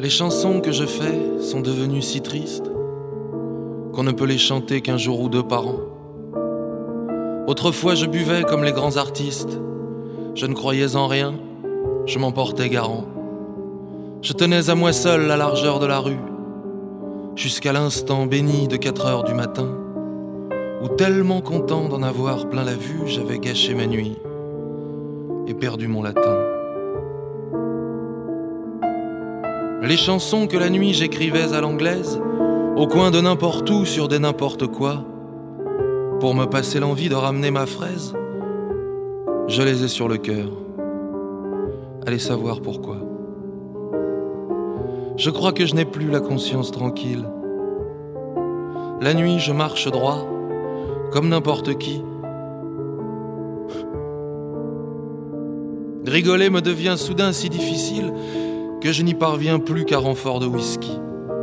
Les chansons que je fais sont devenues si tristes qu'on ne peut les chanter qu'un jour ou deux par an. Autrefois je buvais comme les grands artistes, je ne croyais en rien, je m'en portais garant. Je tenais à moi seul la largeur de la rue, jusqu'à l'instant béni de 4 heures du matin, où tellement content d'en avoir plein la vue, j'avais gâché ma nuit et perdu mon latin. Les chansons que la nuit j'écrivais à l'anglaise, au coin de n'importe où sur des n'importe quoi, pour me passer l'envie de ramener ma fraise, je les ai sur le cœur. Allez savoir pourquoi. Je crois que je n'ai plus la conscience tranquille. La nuit je marche droit, comme n'importe qui. Rigoler me devient soudain si difficile que je n'y parviens plus qu'à renfort de whisky.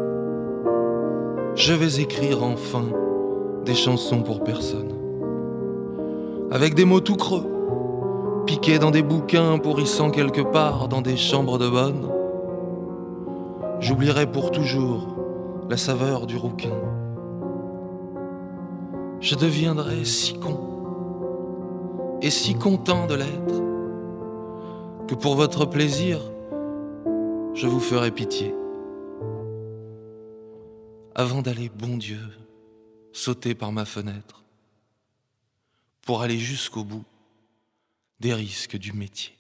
Je vais écrire enfin des chansons pour personne, avec des mots tout creux, piqués dans des bouquins pourrissant quelque part dans des chambres de bonne. J'oublierai pour toujours la saveur du rouquin. Je deviendrai si con et si content de l'être que pour votre plaisir, je vous ferai pitié. Avant d'aller, bon Dieu, sauter par ma fenêtre pour aller jusqu'au bout des risques du métier.